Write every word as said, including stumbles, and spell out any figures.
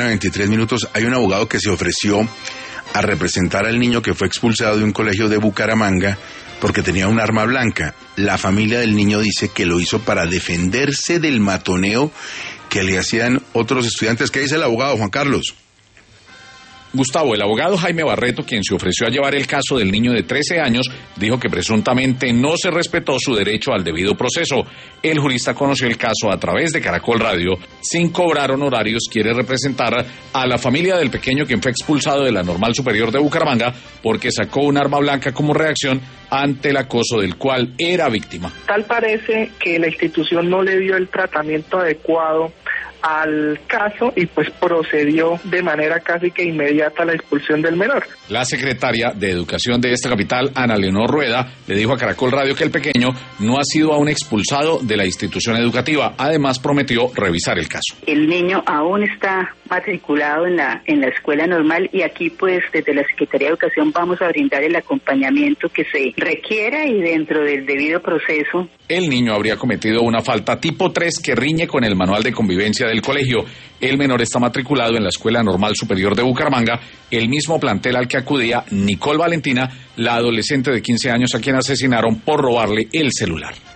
veintitrés minutos. Hay un abogado que se ofreció a representar al niño que fue expulsado de un colegio de Bucaramanga porque tenía un arma blanca. La familia del niño dice que lo hizo para defenderse del matoneo que le hacían otros estudiantes. ¿Qué dice el abogado, Juan Carlos? Gustavo, el abogado Jaime Barreto, quien se ofreció a llevar el caso del niño de trece años, dijo que presuntamente no se respetó su derecho al debido proceso. El jurista conoció el caso a través de Caracol Radio. Sin cobrar honorarios, quiere representar a la familia del pequeño quien fue expulsado de la Normal Superior de Bucaramanga porque sacó un arma blanca como reacción ante el acoso del cual era víctima. Tal parece que la institución no le dio el tratamiento adecuado al caso y pues procedió de manera casi que inmediata a la expulsión del menor. La secretaria de Educación de esta capital, Ana Leonor Rueda, le dijo a Caracol Radio que el pequeño no ha sido aún expulsado de la institución educativa. Además, prometió revisar el caso. El niño aún está matriculado en la en la escuela normal y aquí pues desde la Secretaría de Educación vamos a brindar el acompañamiento que se requiera y dentro del debido proceso. El niño habría cometido una falta tipo tres que riñe con el manual de convivencia del colegio. El menor está matriculado en la Escuela Normal Superior de Bucaramanga, el mismo plantel al que acudía Nicole Valentina, la adolescente de quince años a quien asesinaron por robarle el celular.